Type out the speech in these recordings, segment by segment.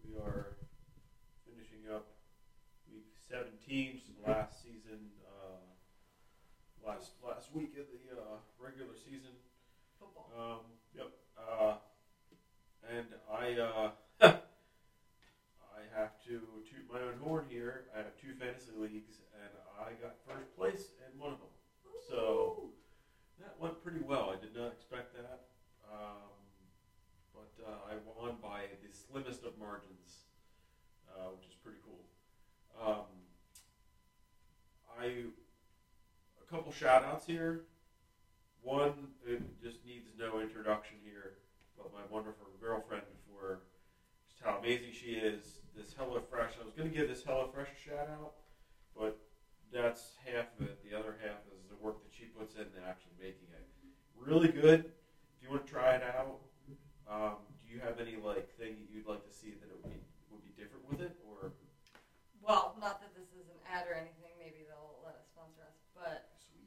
We are finishing up week 17, which is the last season, last week of the regular season. Football. Yep. And I I have to toot my own horn here. I have 2 fantasy leagues, and I got first place in one of them. So that went pretty well. I did not expect that. But I won by the slimmest of margins, which is pretty cool. A couple shout outs here. One, it just needs no introduction here, but my wonderful girlfriend, for just how amazing she is. This HelloFresh, I was going to give this HelloFresh a shout out, but that's half of it. The other half is the work that she puts in actually making it. Really good. If you want to try it out, do you have any thing you'd like to see that it would be different with it, or? Well, not that this is an ad or anything. Maybe they'll let us sponsor us, but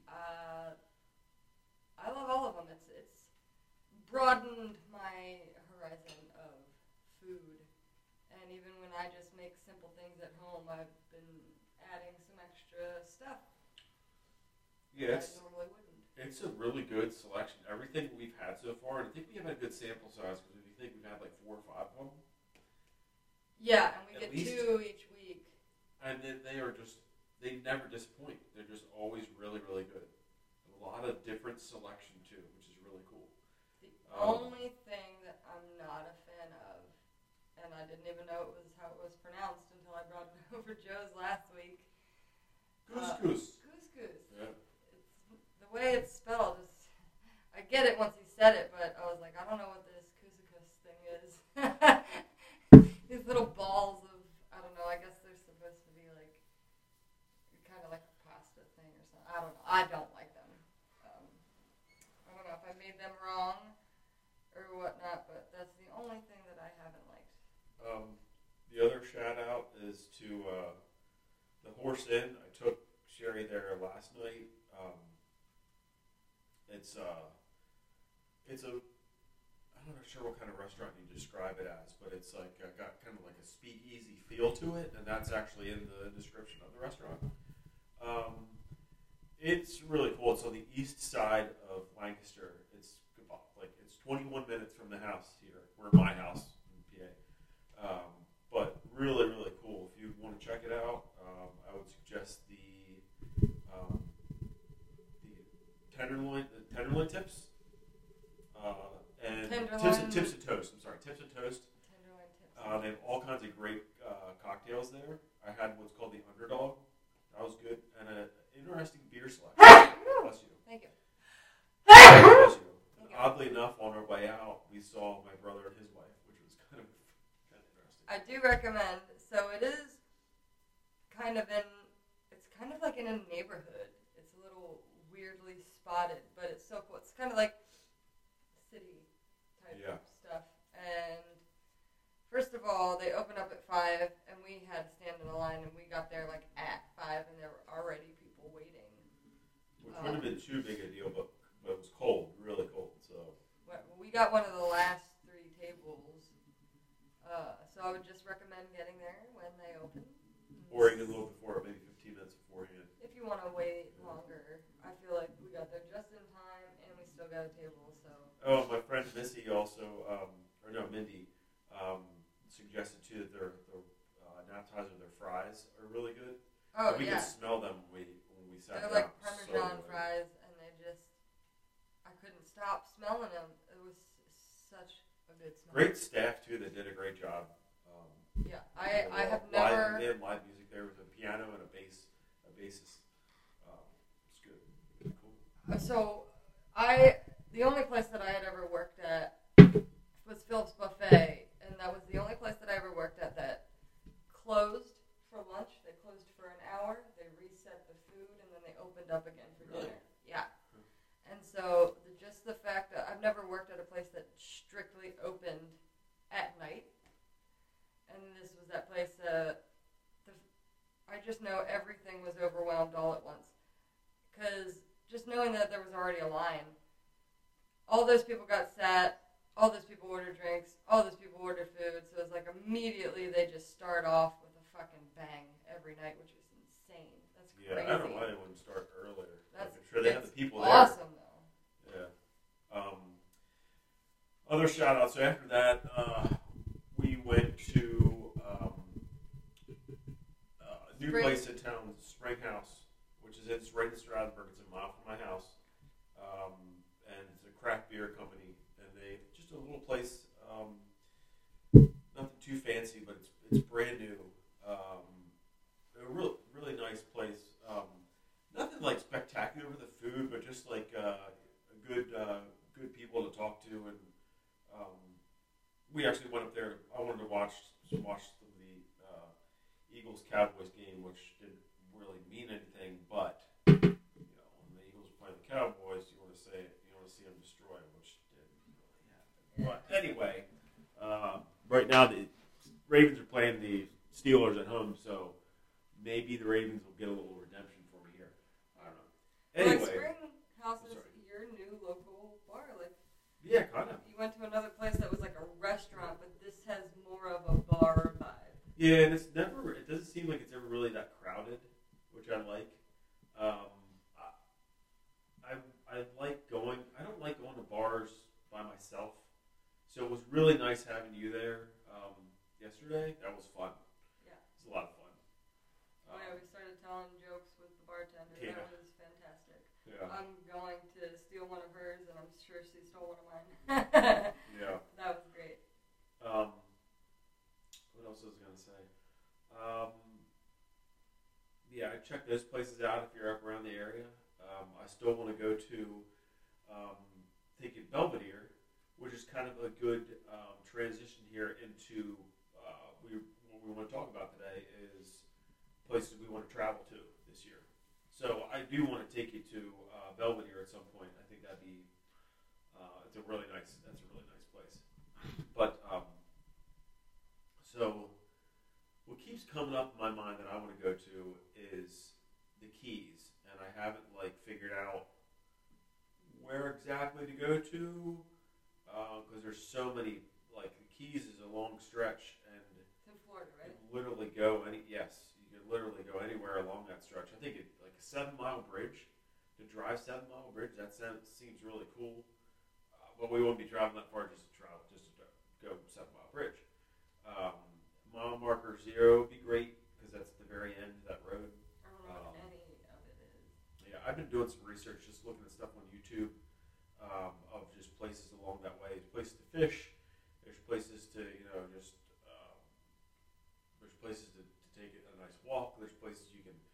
I love all of them. It's broadened my horizon of food, and even when I just make simple things at home, I've been adding some extra stuff. Yeah, I normally wouldn't. It's a really good selection. Everything we've had so far, and I think we have a good sample size because we think we've had 4 or 5 of them. Yeah, and we At get least. 2 each week. And they never disappoint. They're just always really, really good. A lot of different selection too, which is really cool. The only thing that I'm not a fan of, and I didn't even know it was how it was pronounced until I brought it over Joe's last week. Couscous. Couscous. Yeah. The way it's spelled is, I get it once he said it, but I was like, I don't know what this couscous thing is. These little balls of, I don't know, I guess they're supposed to be kind of like a pasta thing or something. I don't know. I don't like them. I don't know if I made them wrong or whatnot, but that's the only thing that I haven't liked. The other shout out is to the Horse Inn. I took Sherry there last night. I'm not sure what kind of restaurant you describe it as, but it's got kind of like a speakeasy feel to it, and that's actually in the description of the restaurant. It's really cool. It's on the east side of Lancaster. It's 21 minutes from the house here, or my house in PA. But really, really cool. If you want to check it out, I would suggest the tenderloin tips. And tips and toast. I'm sorry, tips and toast. Tenderloin tips. They have all kinds of great cocktails there. I had what's called the Underdog. That was good, and an interesting beer selection. Bless you. Thank you. Bless you. And oddly enough, on our way out, we saw my brother and his wife, which was kind of interesting. I do recommend. So it is it's kind of like in a neighborhood. It's a little weirdly spotted, but it's so cool. It's kind of like city type stuff. And first of all, they open up at 5, and we had to stand in a line, and we got there at 5, and there were already people waiting. Which wouldn't have been too big a deal, but it was cold, really cold. So we got one of the last 3 tables. So I would just recommend getting there when they open. Or even a little before, maybe 15 minutes beforehand. If you want to wait longer, I feel like we got there just in time, and we still got a table. So. Oh, my friend Missy also, Mindy, suggested too that their appetizer, their fries are really good. Oh, we yeah. could smell them when we sat down. They're like Parmesan fries, and I couldn't stop smelling them. It was such a good smell. Great staff too. They did a great job. Yeah, I have never. They had live music there with a piano and a bassist. It's good. Cool. So the only place that I had ever worked at was Philip's Buffet, and that was the only place that I ever worked at that closed for lunch. They closed for an hour. They reset the food, and then they opened up again for dinner. Yeah. And so just the fact that I've never worked at a place that strictly opened at night, and this was that place. I just know everything was overwhelmed all at once, because just knowing that there was already a line, all those people got sat all those people order drinks, all those people order food, so it's like immediately they just start off with a fucking bang every night, which is insane. That's crazy. Yeah, I don't know why they wouldn't start earlier. That's, I'm sure they have the people there. Awesome, though. Yeah. Other shout outs. So after that, we went to a new place in town, Spring House, which is it's right in Stroudsburg. It's a mile from my house. And it's a craft beer company. And they just a little place, nothing too fancy, but it's brand new. A really nice place. Nothing like spectacular with the food, but just like good people to talk to, and we actually went up there. I wanted to watch some of the Eagles Cowboys game, which didn't really mean anything, but when the Eagles were playing the Cowboys, you want to see them destroy, which didn't really happen. But anyway, right now the Ravens are playing the Steelers at home, so maybe the Ravens will get a little redemption for me here. I don't know. Anyway, Spring House is your new local bar. Like, yeah, kind of. You went to another place that was like a restaurant, but this has more of a bar vibe. Yeah, and it doesn't seem like it's ever really that crowded, which I like. I like going. I don't like going to bars by myself, so it was really nice having you there yesterday. That was fun. Yeah, it was a lot of fun. Oh yeah, we started telling jokes with the bartender. Yeah. That was fantastic. Yeah. I'm going to steal one of hers, and I'm sure she stole one of mine. Yeah. That was great. What else was I going to say? Yeah, I check those places out if you're up around the area. I still want to go to Thinking Belvedere, which is kind of a good transition here into what we want to talk about today is places we want to travel to this year. So I do want to take you to Belvedere at some point. I think that'd be that's a really nice place. But so what keeps coming up in my mind that I want to go to is the Keys, and I haven't figured out where exactly to go to because there's so many. The Keys is a long stretch, and it's in Florida, right? You can literally go anywhere along that stretch. I think it's like a 7-mile bridge. To drive 7-mile bridge, that seems really cool. But we won't be driving that far just to go 7-mile bridge. Mile marker 0 would be great because that's at the very end of that road. I don't know what any of it is. Yeah, I've been doing some research, just looking at stuff on YouTube of just places along that way. There's places to fish. There's places to there's places to take a nice walk. There's places you can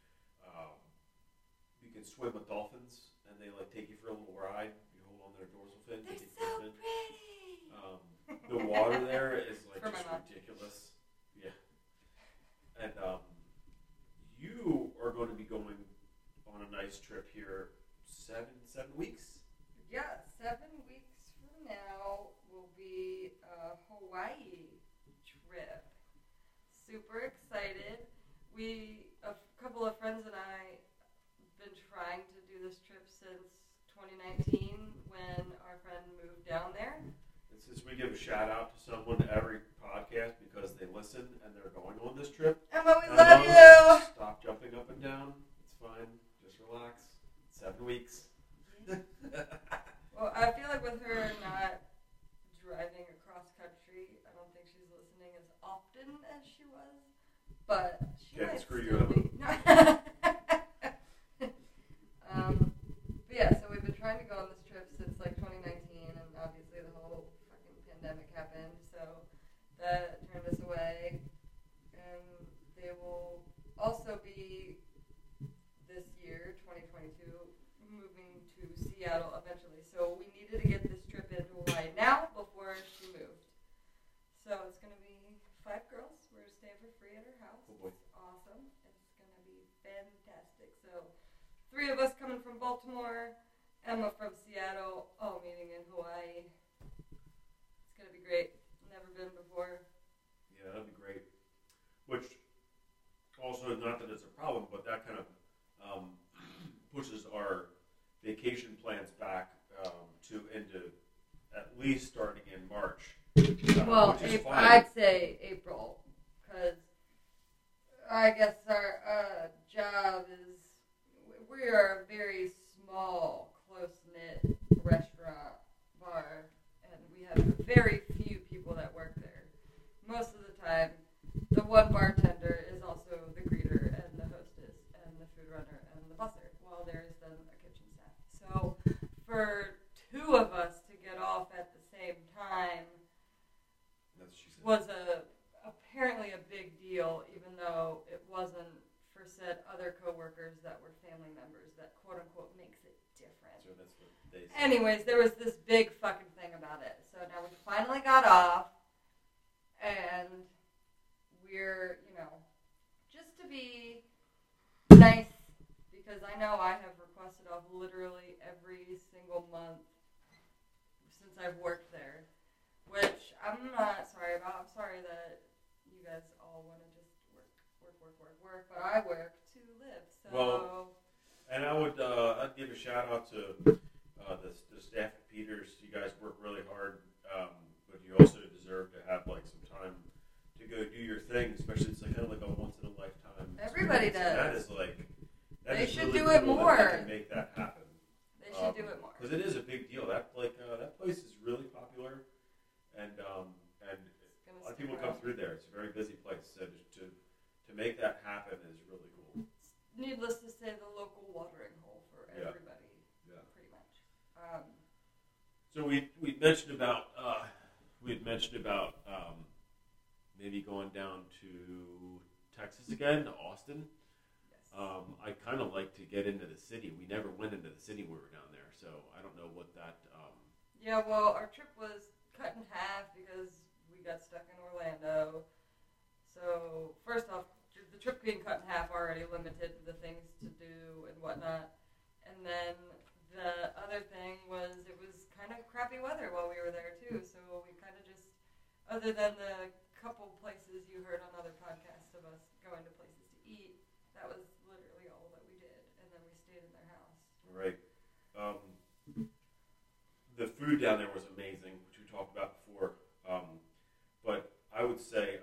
swim with dolphins, and they take you for a little ride. You hold on their dorsal fin. They're take so you pretty. The water there is just mom. ridiculous. Yeah, and you are going to be going on a nice trip here. 7 weeks. Yeah, 7 weeks from now will be a Hawaii trip. Super excited. A couple of friends and I been trying to do this trip since 2019 when our friend moved down there. And since we give a shout out to someone every podcast because they listen and they're going on this trip. Emma, we love you! Stop jumping up and down. It's fine. Just relax. 7 weeks. Well, I feel like with her not driving across country, I don't think she's listening as often as she was. But she might screw still you be. But yeah, so we've been trying to go on this trip since 2019, and obviously the whole fucking pandemic happened, so that turned us away. And they will also be this year, 2022, moving to Seattle eventually. So we needed to get this trip in Hawaii now before she moved. So it's going to be 5 girls. We're staying for free at her house. Oh boy. It's awesome. It's going to be fantastic. So 3 of us coming from Baltimore, Emma from Seattle, all meeting in Hawaii. It's going to be great. Never been before. Yeah, that'd be great. Which also, not that it's a problem, but that kind of pushes our vacation plans back into at least starting in March. our job is, we are a very small, close-knit restaurant, bar, and we have very few people that work there. Most of the time, the one bartender is also the greeter and the hostess and the food runner and the busser, while there is then a kitchen staff. So for two of us to get off at the same time was apparently a big deal, even though it wasn't for said other coworkers that were family members. That quote unquote makes it different. So that's what they said. Anyways, there was this big fucking thing about it. So now we finally got off, and we're, just to be nice, because I know I have requested off literally every single month since I've worked there, which I'm not sorry about. I'm sorry that you guys all want to just work, but I work to live. So. Well, and I'd give a shout out to the staff at Peters. You guys work really hard, but you also deserve to have like some time to go do your thing. Especially it's like kind of like a once in a lifetime. Everybody does. And that is like they should really do it cool more. That they can make that happen. They should do it more because it is a big deal. That place is really popular, and a lot of people come through there. It's a very busy place. So to make that happen is really cool. Needless to say, the local watering hole for everybody. Yeah. Pretty much. So we mentioned about maybe going down to Texas again, to Austin. Yes. I kind of like to get into the city. We never went into the city when we were down there, so I don't know what that. Yeah, well, our trip was cut in half because we got stuck in Orlando. So first off, the trip being cut in half already limited the things to do and whatnot. And then the other thing was it was kind of crappy weather while we were there too. So we kind of just, other than the couple places you heard on other podcasts of us going to places to eat, that was literally all that we did. And then we stayed in their house. Right. The food down there was amazing, which we talked about before. But I would say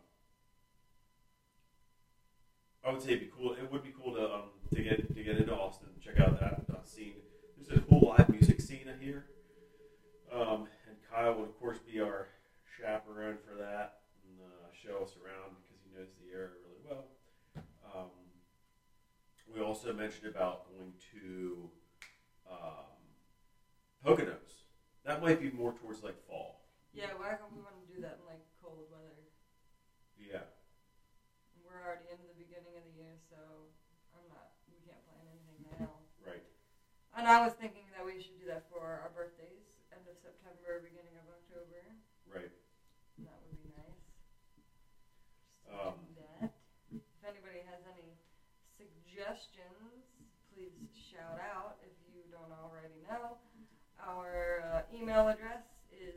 it'd be cool. It would be cool to get into Austin, check out that scene. There's a cool live music scene in here, and Kyle would of course be our chaperone for that and show us around because he knows the area really well. We also mentioned about going to Poconos. That might be more towards like fall. Yeah, why don't we want to do that in like cold weather? Yeah. We're already into the beginning of the year, so we can't plan anything now. Right. And I was thinking that we should do that for our birthdays, end of September, beginning of October. Right. And that would be nice. Just do that. If anybody has any suggestions, please shout out if you don't already know. Our email address is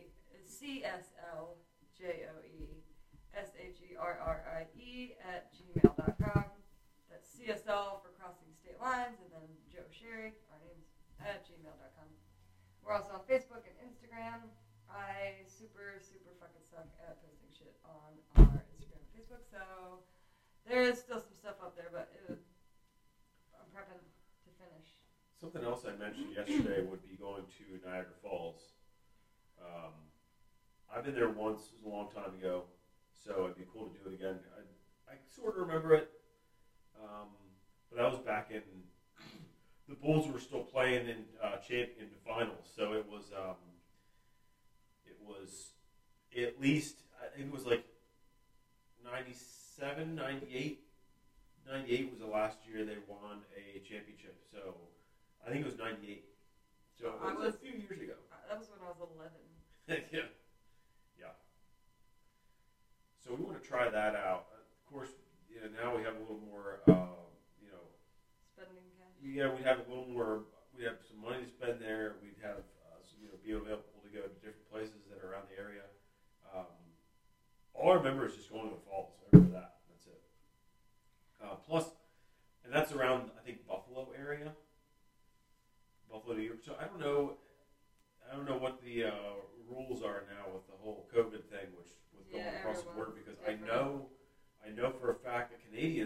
CSLJOESHERRIE@gmail.com. That's CSL for Crossing State Lines, and then Joe Sherry, our name's @gmail.com. We're also on Facebook and Instagram. I super fucking suck at posting shit on our Instagram and Facebook, so there is still some stuff up there, but I'm prepping to finish. Something else I mentioned yesterday would be going to Niagara Falls. I've been there once. It was a long time ago, so it'd be cool to do it again. I sort of remember it, but that was back in the Bulls were still playing in champion finals, so it was at least I think it was like 97, 98. 98 was the last year they won a championship, so I think it was 98. So it was a few years ago. That was when I was 11. Yeah. So we want to try that out. Of course, now we have a little more, spending cash. Yeah, we'd have a little more. We'd have some money to spend there. We'd have be available to go to different places that are around the area. All I remember is just going to the falls. I remember that. That's it. Plus, and that's around I think Buffalo area. Buffalo, New York. So I don't know what the rules are now with the whole COVID thing, which was going across the border. Because I know for a fact that Canadians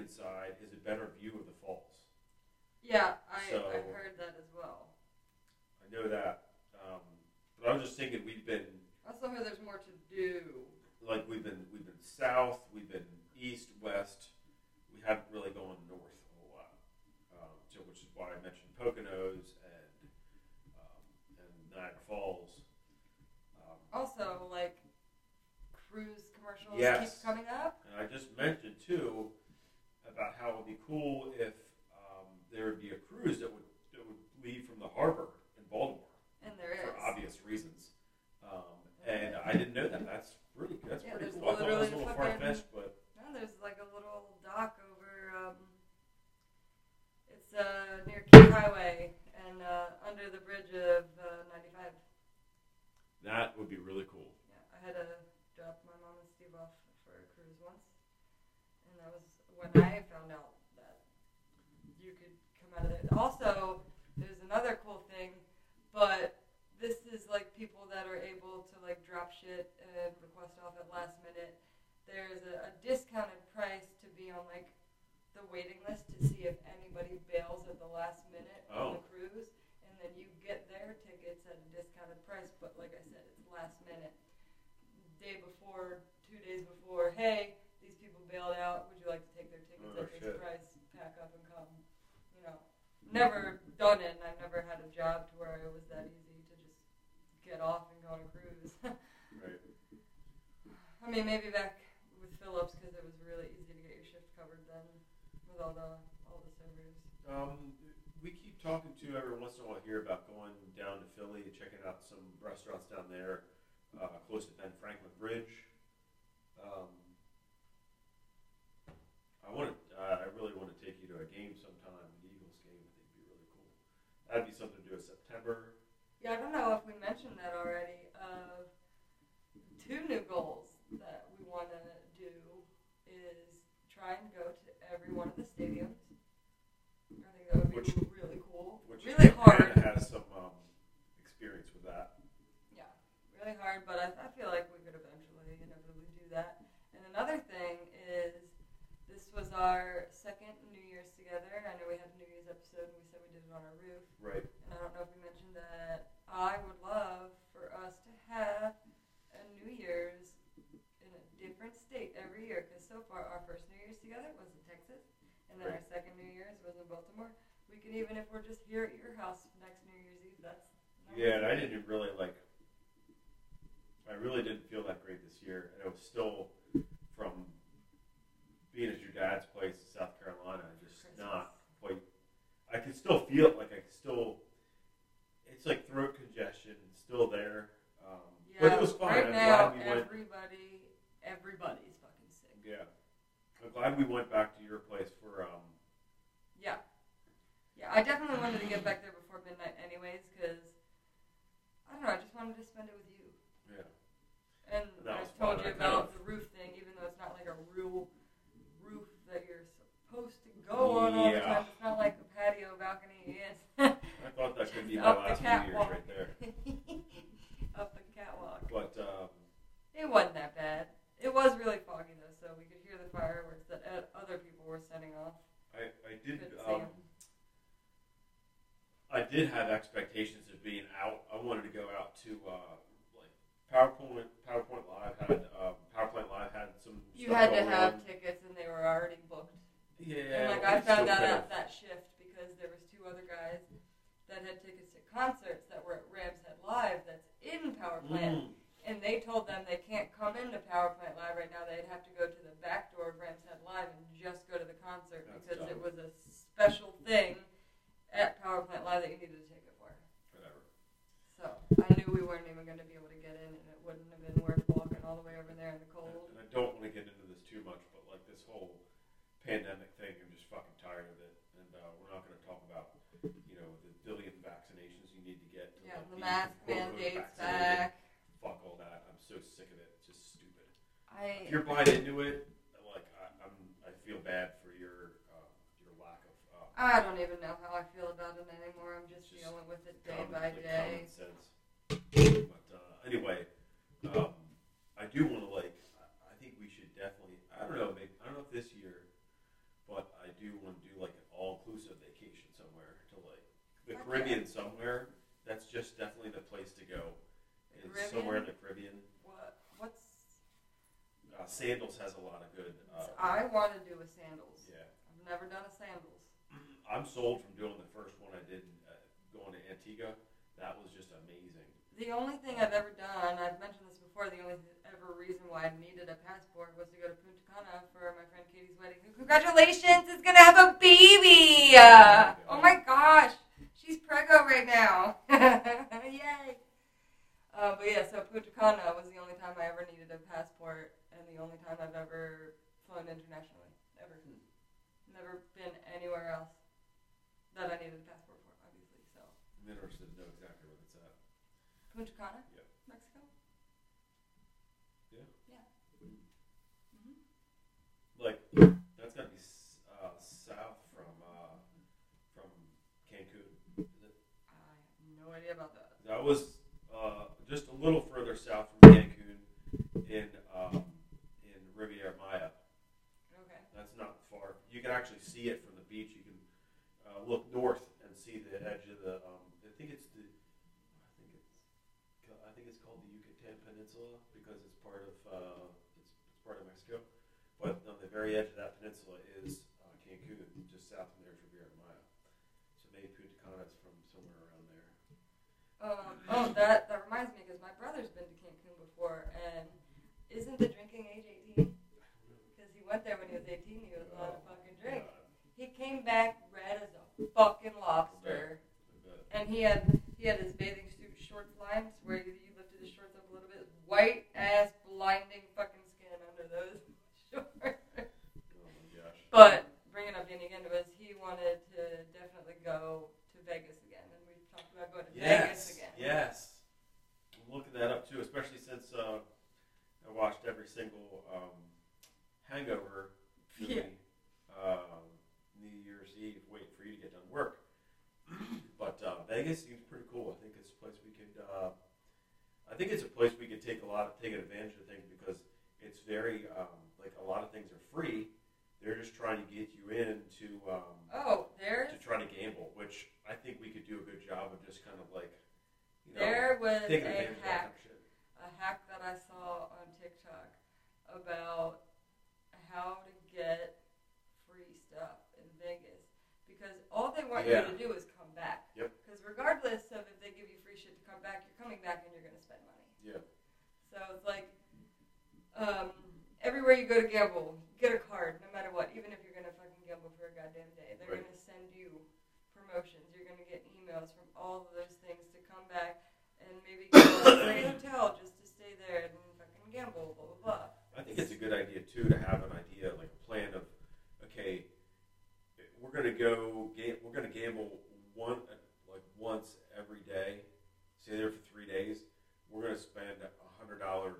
Canadian side is a better view of the falls. Yeah, So- I heard that as well. I know that. But I was just thinking we've been I also heard there's more to do. like we've been south, we've been east, west. We haven't really gone north a whole lot. So which is why I mentioned Poconos and Niagara Falls. Also, like, cruise commercials Yes. keep coming up. And I just mentioned too about how it would be cool if there would be a cruise that would leave from the harbor in Baltimore And there is. for obvious reasons. And I didn't know that. That's pretty Yeah, pretty there's cool. I thought it was a little literally far fetched, but No, there's like a little dock over, it's near Key Highway and under the bridge of 95. that would be really cool. Yeah, I had to drop my mom and Steve off for a cruise once. And that was when I found out that you could come out of there. Also, there's another cool thing, but this is like people that are able to like drop shit and request off at last minute. There's a discounted price to be on like the waiting list to see if anybody bails at the last minute on the cruise, and then you get their tickets at a discounted price. But like I said, it's last minute. Day before, 2 days before, hey, these people bailed out. Would you like to take their tickets at this price? Pack up and come. You know, never done it, and I've never had a job to where it was that easy to just get off and go on a cruise. Right. I mean, maybe back with Phillips because it was really easy to get your shift covered then with all the servers. We keep talking to every once in a while here about going down to Philly and checking out some restaurants down there close to Ben Franklin Bridge. I really want to take you to a game sometime, the Eagles game. I think would be really cool. That'd be something to do in September. Yeah, I don't know if we mentioned that already. 2 new goals that we want to do is try and go to every one of the stadiums. I think that would be really cool. Really hard. Hannah has some experience with that. Yeah, really hard, but I feel like we could inevitably do that. And another thing is, this was our second New Year's together. I know we had a New Year's episode and we said we did it on our roof. Right. And I don't know if we mentioned that I would love for us to have a New Year's in a different state every year. Because so far our first New Year's together was in Texas. And then our second New Year's was in Baltimore. We could even, if we're just here at your house next New Year's Eve, that's... Yeah, and I didn't really I really didn't feel that great this year. And it was still from being at your dad's place in South Carolina, just Christmas. not quite. I could still feel it. It's like throat congestion, still there. But it was fine. Right I'm now, glad we went. everybody's fucking sick. Yeah, I'm glad we went back to your place for. Yeah, I definitely wanted to get back there before midnight, anyways, because I don't know. I just wanted to spend it with you. Yeah. And That I was told fun. you about the roof thing, even though it's not like a real roof that you're supposed to go on all the Yeah. time. It's not like a patio balcony is. I thought that could be my Up the last New Year's catwalk. right there. Up the catwalk. But It wasn't that bad. It was really foggy though, so we could hear the fireworks that other people were setting off. I did. Couldn't see 'em. I did have expectations of being out. I wanted to go out to PowerPoint Live had PowerPoint Live had some. You stuff had to going have on. tickets, and they were already booked. Yeah. And like I we found still that could've- out that shift because there was 2 other guys that had tickets to concerts that were at Rams Head Live that's in Power Plant. And they told them they can't come into Power Plant Live right now. They'd have to go to the back door of Rams Head Live and just go to the concert That's because dumb. it was a special thing at Power Plant Live that you needed a ticket for. Whatever. So I knew we weren't even going to be able to get in, and it wouldn't have been worth walking all the way over there in the cold. And I don't want to get into this too much, but like this whole pandemic thing, I'm just fucking tired of it. And we're not going to talk about the billion vaccinations you need to get. To Yeah, like, the be mask quote-unquote mandates vaccinated. back. Fuck all that. I'm so sick of it. It's just stupid. I If you're buying into it, like I feel bad for your lack of. I don't even know how I feel about it anymore. I'm just dealing with it day by day. Common sense. But anyway, I do want to I think we should definitely. I don't know. Maybe I don't know if this year, but Caribbean somewhere, that's just definitely the place to go. It's Caribbean? somewhere in the Caribbean. What's... Sandals has a lot of good... I want to do a sandals. Yeah. I've never done a sandals. I'm sold from doing the first one I did going to Antigua. That was just amazing. The only thing I've ever done, I've mentioned this before, the only ever reason why I needed a passport was to go to Punta Cana for my friend Katie's wedding. Congratulations, it's going to have a baby! Oh my gosh, she's preggo right now. Yay! But yeah, so Punta Cana was the only time I ever needed a passport and the only time I've ever flown internationally. Ever. Never been anywhere else that I needed a passport for, obviously, so. I'm interested to know exactly what it's at. Punta Cana? Yeah. Mexico? Yeah. Yeah. Mm-hmm. Like, that's got to be south from Cancun, is it? I have no idea about that. That was just a little further south from Cancun in Riviera Maya. Okay. That's not far. You can actually see it from the beach. You can look north and see the edge of the. I think it's called the Yucatan Peninsula because it's part of Mexico. But on the very edge of that peninsula is Cancun, just south from there is Riviera Maya. So maybe Punta Cana is from somewhere around there. That reminds me because my brother's been to Cancun before, and isn't the drinking age 18? Because he went there when he was 18. He was allowed to fucking drink. He came back red as a fucking lobster, and he had his bathing suit shorts lines where you lifted his shorts up a little bit, white ass blinding fucking skin under those shorts. Oh my gosh! But bringing up Danny again was he wanted to definitely go to Vegas again, and we talked about going to Vegas again. Yes, I'm looking that up too, especially since I watched every single Hangover movie. New Year's Eve, waiting for you to get done work. But Vegas seems pretty cool. I think it's a place we could. I think it's a place we could take advantage of things because it's very like a lot of things are free. They're just trying to get you in to try to gamble, which I think we could do a good job of just kind of like there was taking advantage of that kind of shit. A hack that I saw on TikTok about how to get free stuff in Vegas because all they want you to do is come back. Yep. Because regardless of if they give you free shit to come back, you're coming back and you're going to spend money. Yeah. So it's like everywhere you go to gamble, get a card no matter what. Even if you're going to fucking gamble for a goddamn day, they're going to send you promotions. You're going to get emails from all of those things to come back and maybe go to a free hotel just to stay there and fucking gamble, blah, blah, blah. I think it's a good idea too to have an idea, like a plan of, okay, we're gonna gamble once every day. Stay there for 3 days. We're gonna spend $100,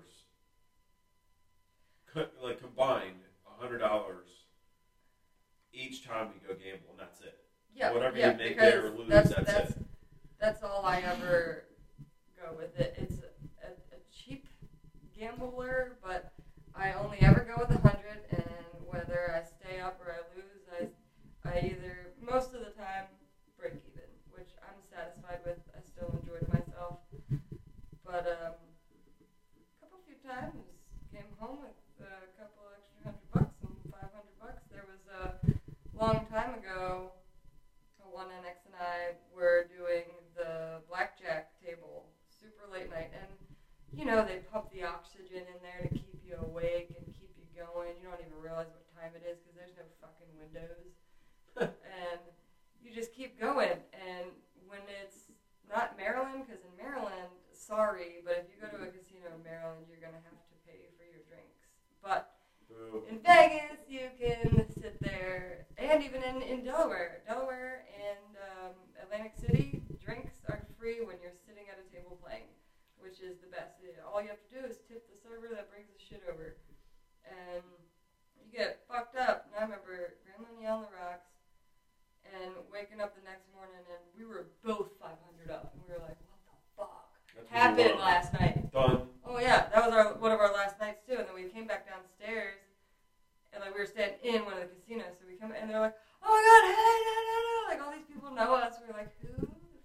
like combined $100 each time we go gamble, and that's it. Yeah, whatever you make there or lose, that's it. That's all I ever go with it. It's a cheap gambler, but I only ever go with 100, and whether I stay up or I lose, I either, most of the time, break even, which I'm satisfied with. I still enjoyed myself. But a few times, came home with a couple extra $100 and $500. There was a long time ago, one NX and I were doing the blackjack table, super late night, and they pump the oxygen in there to keep you awake and keep you going. You don't even realize what time it is because there's no fucking windows. And you just keep going. And when it's not Maryland, because in Maryland, sorry, but if you go to a casino in Maryland, you're going to have to pay for your drinks. But in Vegas, you can sit there, and even in Delaware and Atlantic City, drinks are free when you're sitting at a table playing, which is the best. All you have to do is tip the server that brings the shit over, and you get fucked up. And I remember Grandma and on the rocks, and waking up the next morning, and we were both 500 up, and we were like, what the fuck happened last night? Done. Oh yeah, that was one of our last nights too, and then we came back downstairs, and we were staying in one of the casinos, so we come, and they're like, oh my god, hey, no, like all these people know us. We were like, who the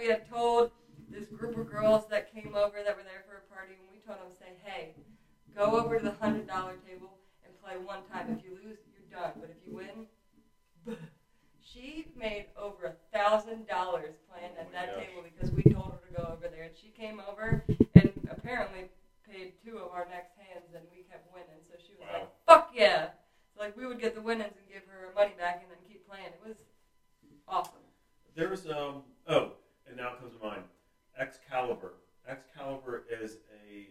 we had told this group of girls that came over that were there for a party, and we told them, say, hey, go over to the $100 table and play one time. If you lose, you're done. But if you win, she made over $1,000 playing at that table because we told her to go over there. And she came over and apparently paid 2 of our next hands, and we kept winning. So she was like, fuck yeah. So, like, we would get the winnings and give her her money back and then keep playing. It was awesome. There was, and now it comes to mind, Excalibur. Excalibur is a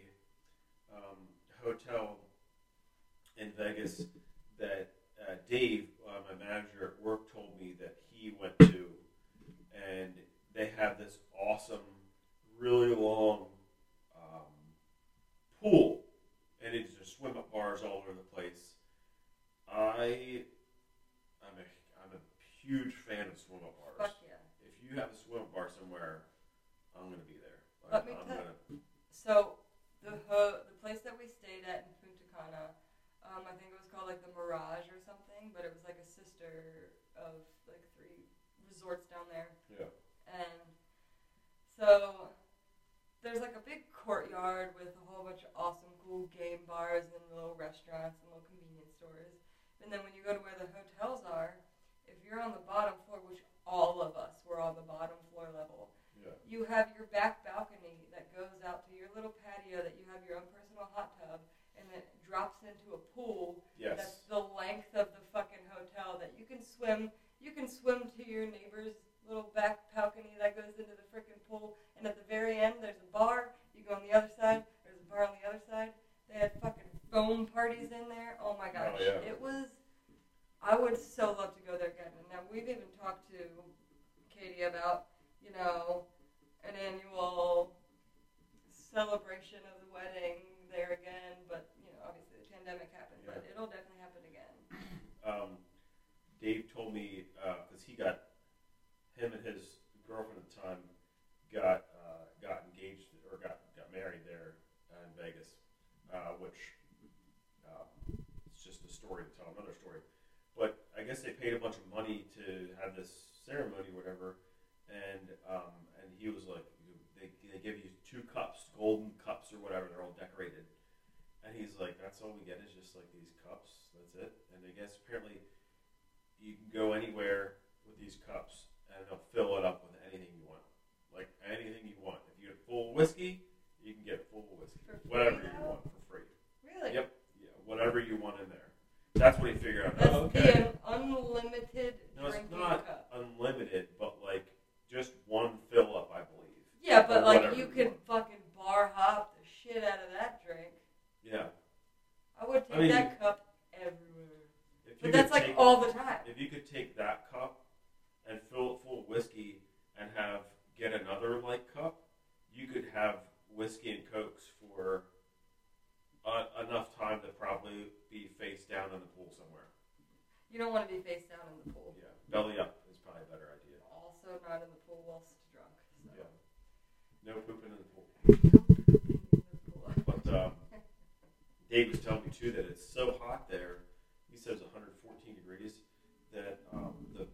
hotel in Vegas that Dave, my manager at work, told me that he went to, and they have this awesome, really long pool, and it's just swim-up bars all over the place. I'm a huge fan of swim-up bars. Fuck yeah. If you have a swim-up bar somewhere, I'm going to be there. Let me tell you. So, the place that we stayed at in Punta Cana, I think it was called like the Mirage or something, but it was like a sister of like 3 resorts down there. Yeah. And so there's like a big courtyard with a whole bunch of awesome, cool game bars and little restaurants and little convenience stores. And then when you go to where the hotels are, if you're on the bottom floor, which all of us were on the bottom floor level, you have your back balcony that goes out to your little patio that you have your own personal hot tub, and it drops into a pool that's the length of the fucking hotel that you can swim. You can swim to your neighbor's little back balcony that goes into the freaking pool, and at the very end there's a bar. You go on the other side, there's a bar on the other side. They had fucking foam parties in there. Oh my gosh. Oh, yeah. It was, I would so love to go there again. And now we've even talked to Katie about, you know, an annual celebration of the wedding there again, but, you know, obviously the pandemic happened, but it'll definitely happen again. Dave told me, because him and his girlfriend at the time got engaged, or got married there in Vegas, which it's just a story to tell another story. But I guess they paid a bunch of money to have this ceremony or whatever, and he was like, they give you 2 cups, golden cups or whatever, they're all decorated. And he's like, that's all we get is just like these cups, that's it. And I guess apparently you can go anywhere with these cups and they'll fill it up with anything you want. Like anything you want. If you get full whiskey, you can get full whiskey. Whatever you want for free. Really? Yep. Yeah, whatever you want in there. That's what he figured out. That's okay. the unlimited drinking cup. Unlimited, but like just one fill up, I believe. Yeah, but like you could fucking bar hop the shit out of that drink. Yeah. I would take that cup everywhere. But that's like all the time. If you could take that cup and fill it full of whiskey and get another like cup, you could have whiskey and cokes for enough time to probably be face down in the pool somewhere. You don't want to be face down in the pool. Yeah, belly up is probably a better idea. Also not in the pool whilst drunk. So. Yeah. No pooping in the pool. No pooping in the pool. But Dave was telling me too that it's so hot there. He says 114 degrees. That the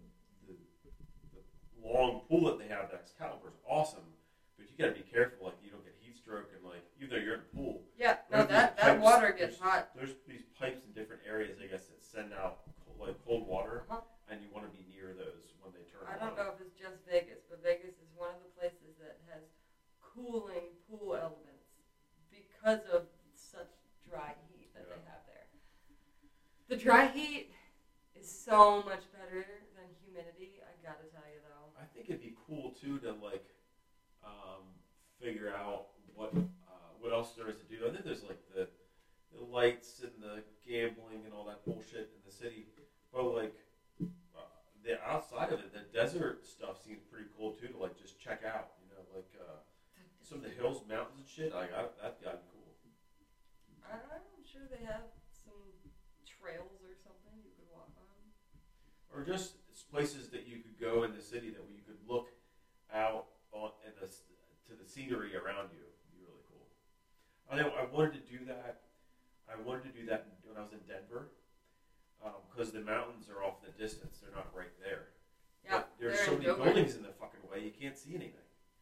long pool that they have, that Excalibur, is awesome. But you got to be careful, like you don't get heat stroke and like even though you're in the pool. Yeah, no, that water gets hot. There's these pipes in different areas, I guess, that send out cold water, and you want to be near those when they turn. I don't know if it's just Vegas, but Vegas is one of the places that has cooling pool elements because of such dry heat that they have there. The dry heat is so much better than humidity. I gotta tell you though. I think it'd be cool too to like figure out what else there is to do. I think there's like the lights and the gambling and all that bullshit in the city, but like the outside of it, the desert stuff seems pretty cool too to like just check out. You know, like some of the hills, mountains, and shit. Like that got cool. I'm sure they have some trails or something you could walk on, or just places that you could go in the city that you could look out on and to the scenery around you. It'd be really cool. I wanted to do that. I wanted to do that when I was in Denver because the mountains are off in the distance. They're not right there. Yeah, but there's so many buildings in the fucking way you can't see anything.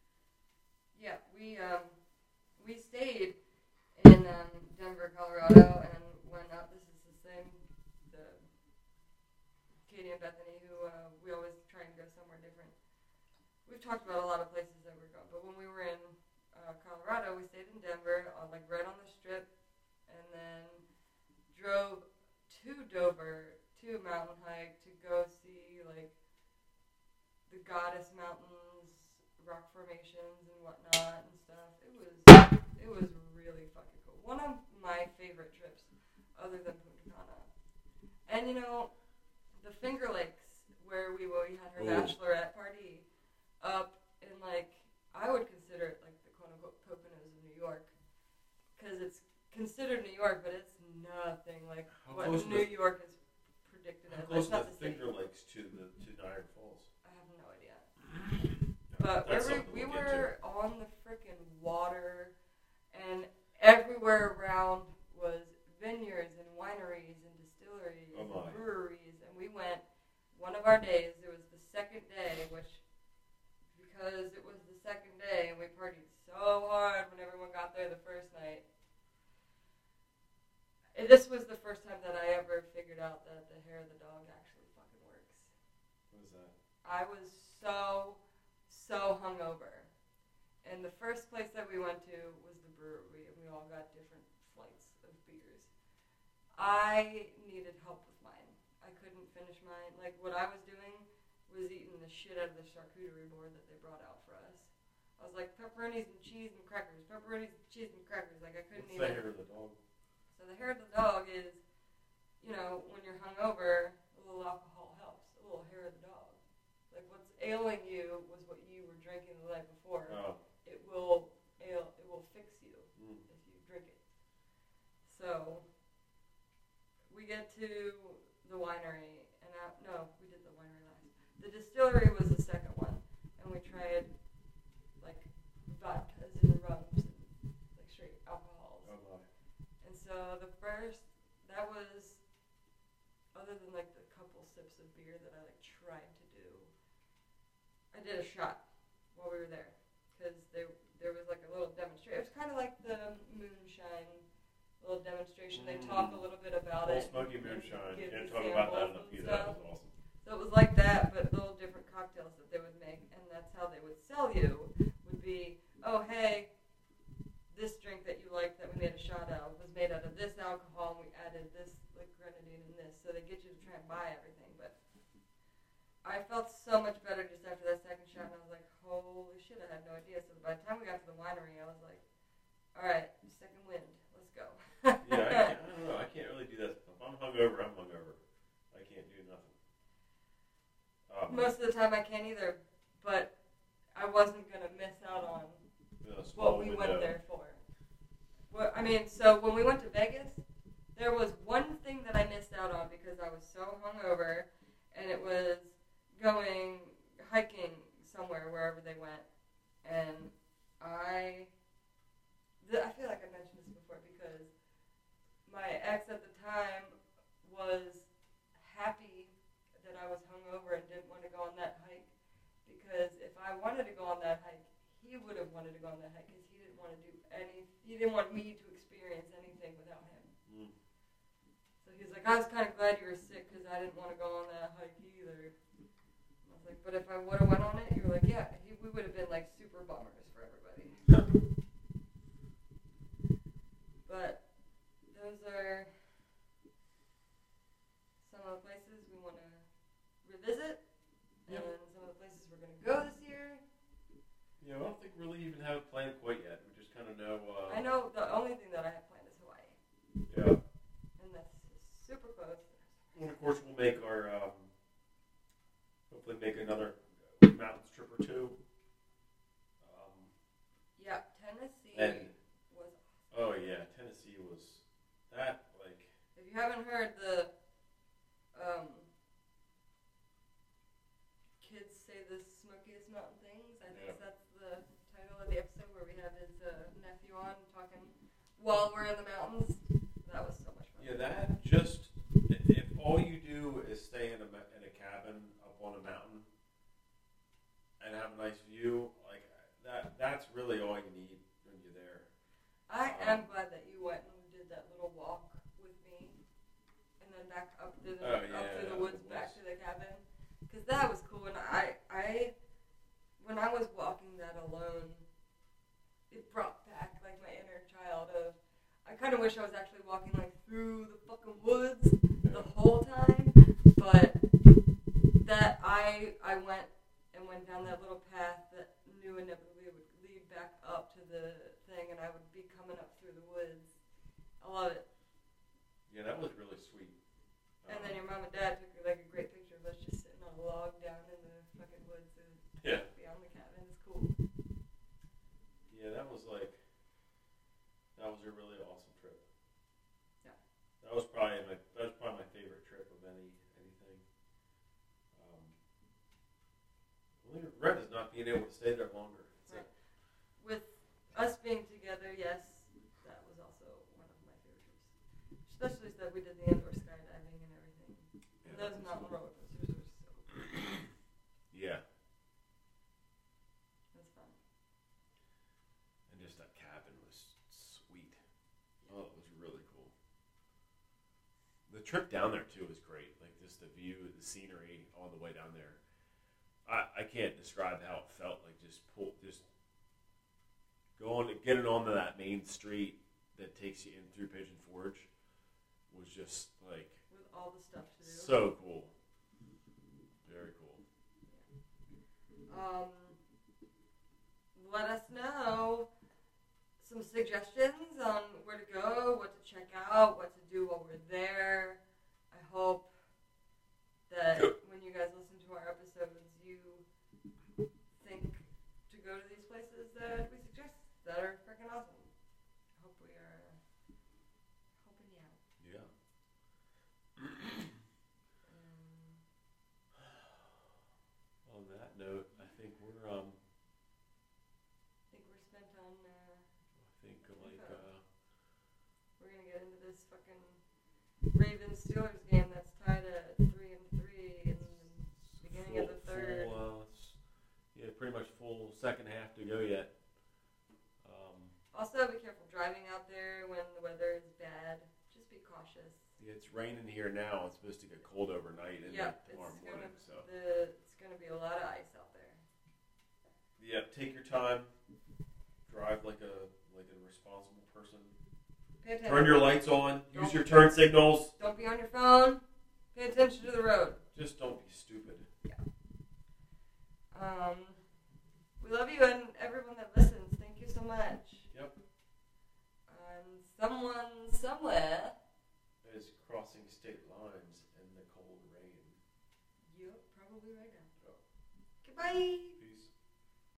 Yeah, we stayed in Denver, Colorado, and went up. This is the same, the Katie and Bethany, who we always try and go somewhere different. We've talked about a lot of places that we're going, but when we were in Colorado, we stayed in Denver, like right on the strip, and then drove to Dover to a mountain hike to go see like the Goddess Mountains, rock formations and whatnot and stuff. It was really fucking cool. One of my favorite trips, other than Punta Cana. And you know, the Finger Lakes, where we had her bachelorette party, up in like, I would consider it like the quote unquote Poconos of New York, because it's considered New York, but it's nothing like what New York is predicted as. How close are the Finger Lakes to Niagara Falls? I have no idea. But we were on the frickin' water, and everywhere around was vineyards and wineries and distilleries and breweries. And we went, one of our days, it was the second day, which, because it was the second day and we partied so hard when everyone got there the first night. This was the first time that I ever figured out that the hair of the dog actually fucking works. What is that? I was so hungover. And the first place that we went to was the brewery, and we all got different flights of beers. I needed help with mine. I couldn't finish mine. Like, what I was doing was eating the shit out of the charcuterie board that they brought out for us. I was like, pepperonis and cheese and crackers, pepperonis and cheese and crackers. Like, I couldn't even... What's the hair of the dog? So the hair of the dog is, you know, when you're hungover, a little alcohol helps. A little hair of the dog. Like, what's ailing you was what you were drinking the night before. Oh. It will fix you if you drink it. So we get to the winery, and we did the winery last. The distillery was the second one, and we tried like vodkas and rums and like straight alcohols. Oh my. And so the first, that was, other than like the couple sips of beer that I like tried to do, I did a shot while we were there, because there was like a little demonstration. It was kind of like the moonshine little demonstration. They talk a little bit about it. Smoky moonshine. You can't talk about that enough either. That was awesome. So it was like that, but little different cocktails that they would make, and that's how they would sell you. Would be, oh hey, this drink that you like that we made a shot of was made out of this alcohol, and we added this like grenadine in this. So they get you to try and buy everything, but I felt so much better just after that second shot, and I was like, holy shit, I had no idea. So by the time we got to the winery, I was like, all right, second wind, let's go. Yeah, I don't know. I can't really do that stuff. I'm hungover. I can't do nothing. Most of the time I can't either, but I wasn't going to miss out on what we went there for. Well, I mean, so when we went to Vegas, there was one thing that I missed out on because I was so hungover, and it was going hiking somewhere, wherever they went, and I feel like I mentioned this before, because my ex at the time was happy that I was hungover and didn't want to go on that hike, because if I wanted to go on that hike, he would have wanted to go on that hike, because he didn't want to he didn't want me to experience anything without him. So he was like, I was kind of glad you were sick, because I didn't want to go on that hike either. I was like, but if I would have went on it, you were like, yeah, we would have been like super bummers for everybody. But those are some of the places we want to revisit, and some of the places we're going to go this year. Yeah, I don't think we really even have it planned quite yet. We just kind of know. I know the only thing that I have planned is Hawaii. Yeah. And that's super close. And of course, we'll make our, hopefully make another mountains trip or two. Yeah, Tennessee was awesome. Oh yeah, Tennessee was that, like... If you haven't heard the Kids Say the Smokiest Mountain Things, I think that's the title of the episode, where we have his nephew on talking while we're in the mountains. That was so much fun. Yeah, that just... If all you do is stay in a cabin up on a mountain and have a nice view, like that that's really all you need when you're there. I am glad that you went and did that little walk with me, and then back up through the woods back to the cabin, because that was cool. And I when I was walking that alone, it brought back like my inner child of. I kind of wish I was actually walking like through the fucking woods the whole time, but that I went down that little path that knew inevitably would lead back up to the thing, and I would be coming up through the woods. I love it. Yeah, that was really sweet. And then your mom and dad took like a great picture of us just sitting on a log down in the fucking woods and beyond the cabin. It's cool. Yeah, that was a really awesome trip. Yeah. That was probably my favorite trip of anything. Only regret is not being able to stay there longer. Right. With us being together, yes, that was also one of my favorite trips. Especially that we did the indoor skydiving and everything. Yeah, and those mountain roller coasters were so cool. Yeah. That's fun. And just that cabin was sweet. Oh, it was really cool. The trip down there too was great. Like just the view, the scenery all the way down there. I can't describe how it felt. Like just getting onto that main street that takes you in through Pigeon Forge was just like with all the stuff to do. So cool. Very cool. Let us know some suggestions on where to go, what to check out, what to do while we're there. I hope that when you guys listen to our episodes, you think to go to these places that we suggest that are freaking awesome. I hope we are helping you out. Yeah. On that note, I think we're spent on. We're gonna get into this fucking Ravens Steelers game that's tied at 3-3 in the beginning of the third. Pretty much full second half to go yet. Also, be careful driving out there when the weather is bad. Just be cautious. Yeah, it's raining here now. It's supposed to get cold overnight and tomorrow morning. It's gonna be a lot of ice out there. Yeah, take your time. Drive like a responsible person. Pay attention. Turn your lights on. Use your turn signals. Don't be on your phone. Pay attention to the road. Just don't be stupid. Yeah. We love you and everyone that listens. Thank you so much. Yep. Someone somewhere is crossing state lines in the cold rain. Yep, probably right now. Oh. Goodbye.